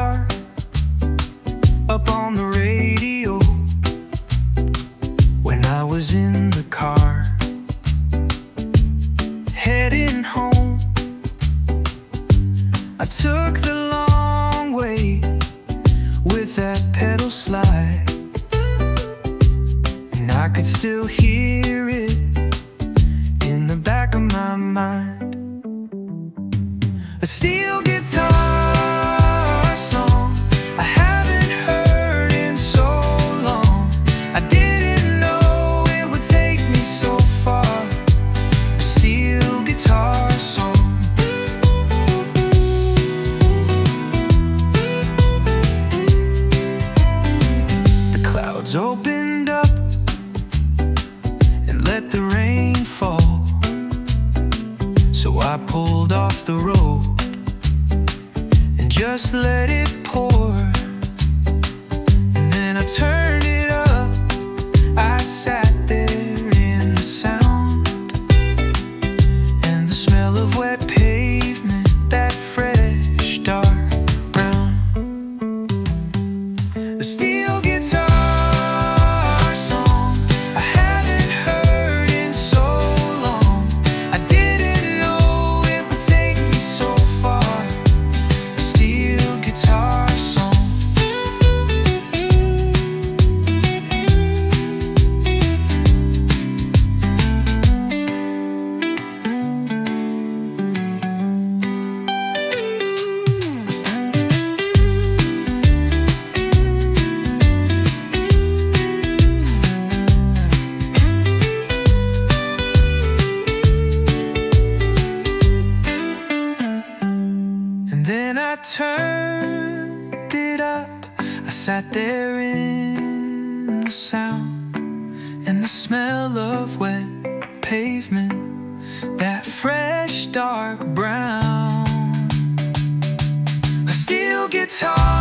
start up on the radio when I was in the car heading home. I took the long way with that pedal slide, and I could still hear it in the back of my mind. A steel guitar song I haven't heard in so long. I didn't know it would take me so far. A steel guitar song. The clouds opened up and let the rain fall, so I pulled off the road and just let it pour. And then I turned it up. I sat there in the sound and the smell of wet pavement, that fresh dark brown. A steel guitar song I haven't heard in so long. I didn't know it would take me so far. A steel guitar song. And then I turned it up. I sat there in the sound and the smell of wet pavement, that fresh dark brown. A steel guitar